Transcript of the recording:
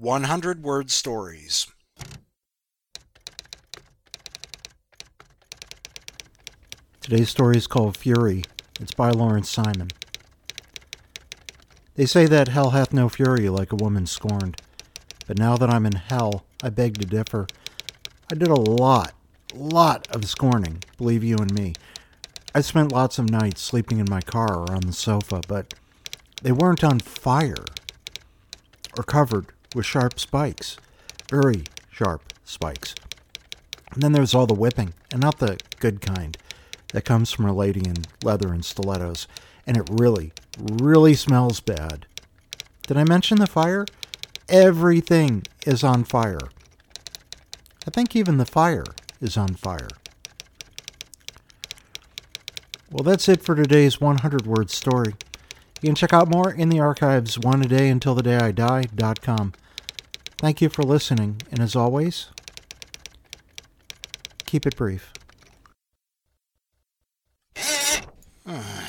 100-word stories. Today's story is called Fury. It's by Lawrence Simon. They say that hell hath no fury like a woman scorned. But now that I'm in hell, I beg to differ. I did a lot of scorning, believe you and me. I spent lots of nights sleeping in my car or on the sofa, but they weren't on fire or covered with sharp spikes. Very sharp spikes. And then there's all the whipping, and not the good kind that comes from a lady in leather and stilettos, and it really smells bad. Did I mention the fire? Everything is on fire. I think even the fire is on fire. Well, that's it for today's 100-word story. You can check out more in the archives, oneadayuntilthedayidie.com. Thank you for listening, and as always, keep it brief.